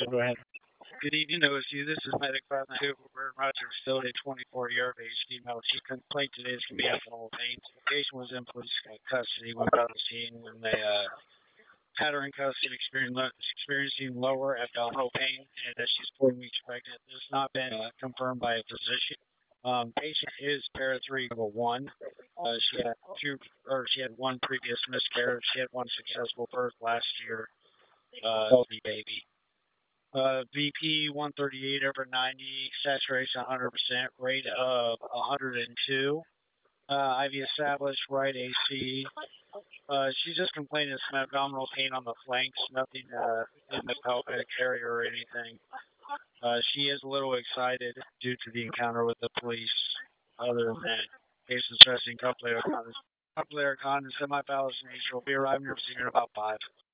So go ahead. Good evening, OSU. This is Medic 592 for Bird Roger, still a 24-year of age female. She complaint today is going to be abdominal pain. The patient was in police custody when got the scene when they had her in custody experiencing lower abdominal pain and that she's 4 weeks pregnant. This has not been confirmed by a physician. Patient is para 3 level 1. She had one previous miscarriage. She had one successful birth last year. Healthy baby. VP 138 over 90, saturation 100%, rate of 102. IV established, right AC. She's just complaining of some abdominal pain on the flanks, nothing in the pelvic area or anything. She is a little excited due to the encounter with the police. Other than that, patient stressing coupler con and semi-palace nature will be arriving in your procedure in about 5.